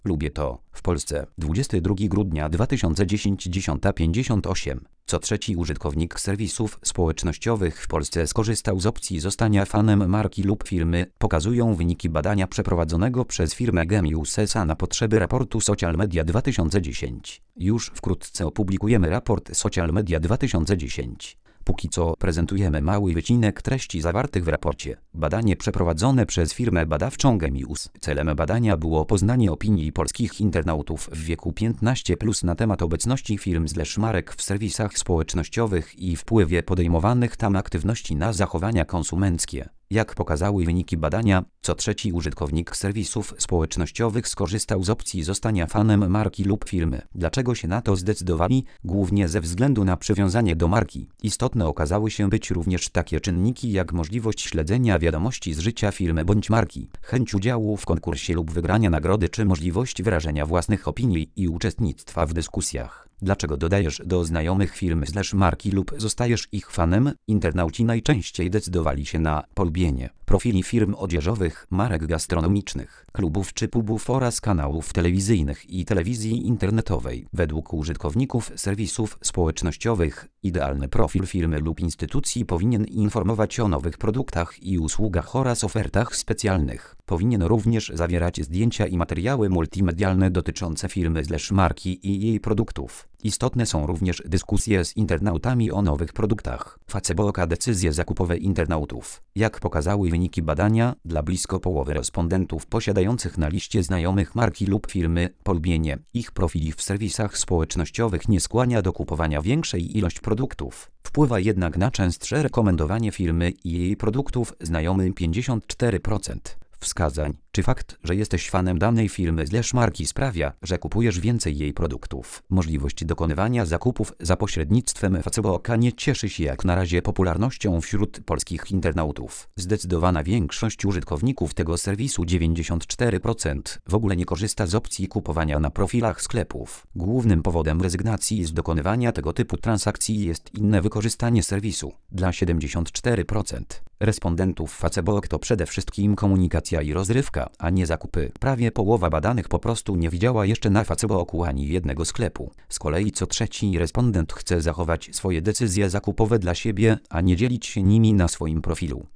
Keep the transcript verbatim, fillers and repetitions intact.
Lubię to. W Polsce dwudziestego drugiego grudnia dwa tysiące dziesiątego dziesiąta pięćdziesiąt osiem. Co trzeci użytkownik serwisów społecznościowych w Polsce skorzystał z opcji zostania fanem marki lub firmy, pokazują wyniki badania przeprowadzonego przez firmę Gemius S A na potrzeby raportu Social Media dwa tysiące dziesięć. Już wkrótce opublikujemy raport Social Media dwa tysiące dziesięć. Póki co prezentujemy mały wycinek treści zawartych w raporcie. Badanie przeprowadzone przez firmę badawczą Gemius. Celem badania było poznanie opinii polskich internautów w wieku piętnaście plus na temat obecności firm slash marek w serwisach społecznościowych i wpływie podejmowanych tam aktywności na zachowania konsumenckie. Jak pokazały wyniki badania, co trzeci użytkownik serwisów społecznościowych skorzystał z opcji zostania fanem marki lub firmy. Dlaczego się na to zdecydowali? Głównie ze względu na przywiązanie do marki. Istotne okazały się być również takie czynniki jak możliwość śledzenia wiadomości z życia firmy bądź marki, chęć udziału w konkursie lub wygrania nagrody czy możliwość wyrażenia własnych opinii i uczestnictwa w dyskusjach. Dlaczego dodajesz do znajomych firmy slash marki lub zostajesz ich fanem? Internauci najczęściej decydowali się na polubienie profili firm odzieżowych, marek gastronomicznych, klubów czy pubów oraz kanałów telewizyjnych i telewizji internetowej. Według użytkowników serwisów społecznościowych idealny profil firmy lub instytucji powinien informować o nowych produktach i usługach oraz ofertach specjalnych. Powinien również zawierać zdjęcia i materiały multimedialne dotyczące firmy slash marki i jej produktów. Istotne są również dyskusje z internautami o nowych produktach. Facebooka decyzje zakupowe internautów. Jak pokazały wyniki badania, dla blisko połowy respondentów posiadających na liście znajomych marki lub firmy, polubienie ich profili w serwisach społecznościowych nie skłania do kupowania większej ilości produktów. Wpływa jednak na częstsze rekomendowanie firmy i jej produktów znajomy pięćdziesiąt cztery procent wskazań. Czy fakt, że jesteś fanem danej firmy slash marki sprawia, że kupujesz więcej jej produktów? Możliwość dokonywania zakupów za pośrednictwem Facebooka nie cieszy się jak na razie popularnością wśród polskich internautów. Zdecydowana większość użytkowników tego serwisu, dziewięćdziesiąt cztery procent, w ogóle nie korzysta z opcji kupowania na profilach sklepów. Głównym powodem rezygnacji z dokonywania tego typu transakcji jest inne wykorzystanie serwisu. Dla siedemdziesiąt cztery procent respondentów Facebook to przede wszystkim komunikacja i rozrywka, a nie zakupy. Prawie połowa badanych po prostu nie widziała jeszcze na Facebooku ani jednego sklepu. Z kolei co trzeci respondent chce zachować swoje decyzje zakupowe dla siebie, a nie dzielić się nimi na swoim profilu.